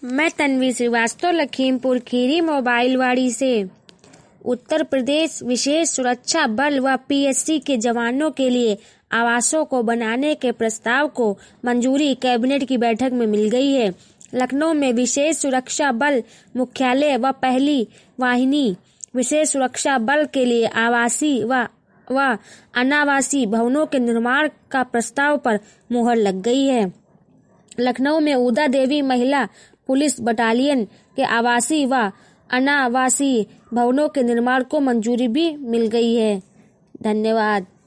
मैं तन्वी श्रीवास्तव, लखीमपुर खीरी मोबाइलवाड़ी से। उत्तर प्रदेश विशेष सुरक्षा बल व पीएससी के जवानों के लिए आवासों को बनाने के प्रस्ताव को मंजूरी कैबिनेट की बैठक में मिल गई है। लखनऊ में विशेष सुरक्षा बल मुख्यालय व पहली वाहिनी विशेष सुरक्षा बल के लिए आवासीय व अनावासीय भवनों के निर्माण का प्रस्ताव पर मुहर लग गई है। लखनऊ में उदा देवी महिला पुलिस बटालियन के आवासीय व अनावासीय भवनों के निर्माण को मंजूरी भी मिल गई है। धन्यवाद।